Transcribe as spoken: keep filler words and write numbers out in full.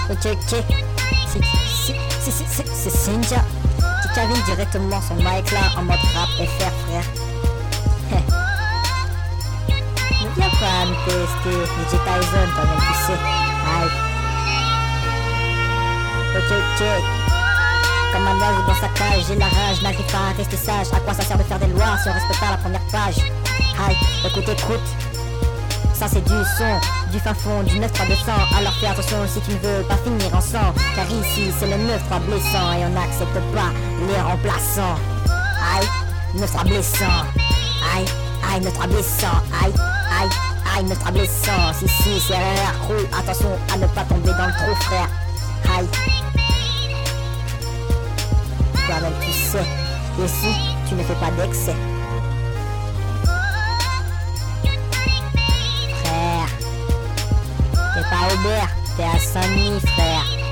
Ok, ok. C'est c'est- c'est- c'est- c'est- c'est Sinja. C'est Kevin directement son mic là en mode rap F R frère. Heh. Mais viens pas me tester. D J Tyson toi-même tu sais. Aïe. Ok, ok. Comme un oiseau dans sa cage, j'ai la rage, n'arrive pas à rester sage. À quoi ça sert de faire des lois si on respecte pas la première page? Aïe, écoute, écoute. Ça c'est du son, du fin fond, du neuf trois deux cents. Alors fais attention si tu ne veux pas finir en sang. Car ici c'est le neuf trois blessant et on n'accepte pas les remplaçants. Aïe, neuf trois blessant. Aïe, aïe, neuf trois blessant. Aïe, aïe, aïe, neuf trois blessant. Si, si, c'est R R, roule, attention à ne pas tomber dans le trou frère. Aïe. Toi-même tu sais, ici tu ne fais pas d'excès. Frère, t'es pas Aubert, t'es à Saint-Denis frère.